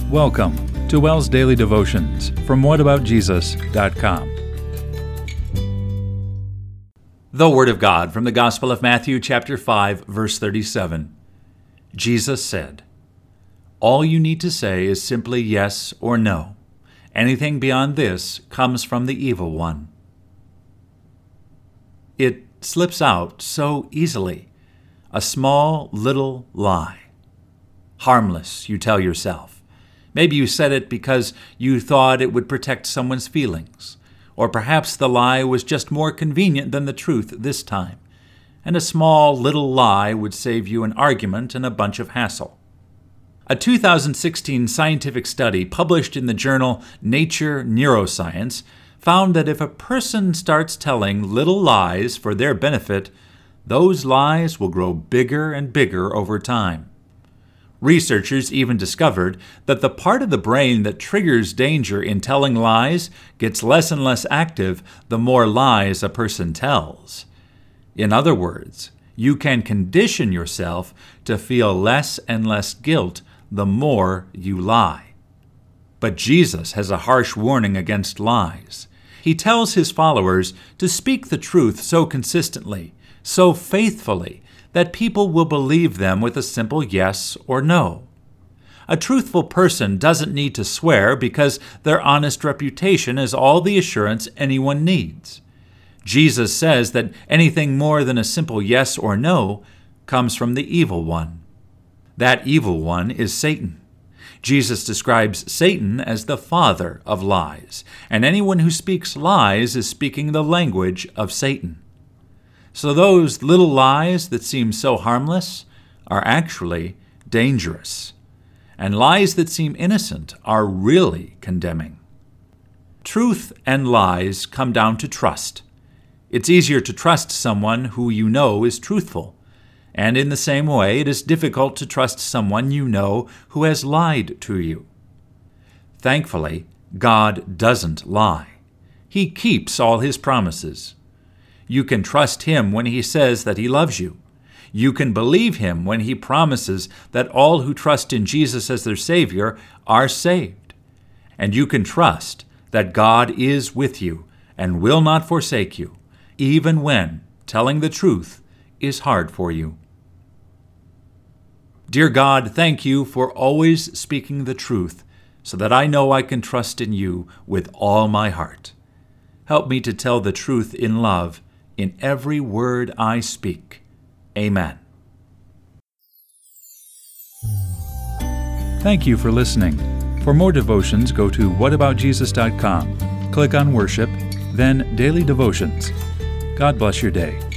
Welcome to WELL's Daily Devotions from whataboutjesus.com. The Word of God from the Gospel of Matthew chapter 5, verse 37. Jesus said, "All you need to say is simply yes or no. Anything beyond this comes from the evil one." It slips out so easily. A small little lie. Harmless, you tell yourself. Maybe you said it because you thought it would protect someone's feelings. Or perhaps the lie was just more convenient than the truth this time. And a small little lie would save you an argument and a bunch of hassle. A 2016 scientific study published in the journal Nature Neuroscience found that if a person starts telling little lies for their benefit, those lies will grow bigger and bigger over time. Researchers even discovered that the part of the brain that triggers danger in telling lies gets less and less active the more lies a person tells. In other words, you can condition yourself to feel less and less guilt the more you lie. But Jesus has a harsh warning against lies. He tells his followers to speak the truth so consistently, so faithfully, that people will believe them with a simple yes or no. A truthful person doesn't need to swear because their honest reputation is all the assurance anyone needs. Jesus says that anything more than a simple yes or no comes from the evil one. That evil one is Satan. Jesus describes Satan as the father of lies, and anyone who speaks lies is speaking the language of Satan. So those little lies that seem so harmless are actually dangerous. And lies that seem innocent are really condemning. Truth and lies come down to trust. It's easier to trust someone who you know is truthful. And in the same way, it is difficult to trust someone you know who has lied to you. Thankfully, God doesn't lie. He keeps all his promises. You can trust him when he says that he loves you. You can believe him when he promises that all who trust in Jesus as their Savior are saved. And you can trust that God is with you and will not forsake you, even when telling the truth is hard for you. Dear God, thank you for always speaking the truth so that I know I can trust in you with all my heart. Help me to tell the truth in love in every word I speak. Amen. Thank you for listening. For more devotions, go to whataboutjesus.com. Click on Worship, then Daily Devotions. God bless your day.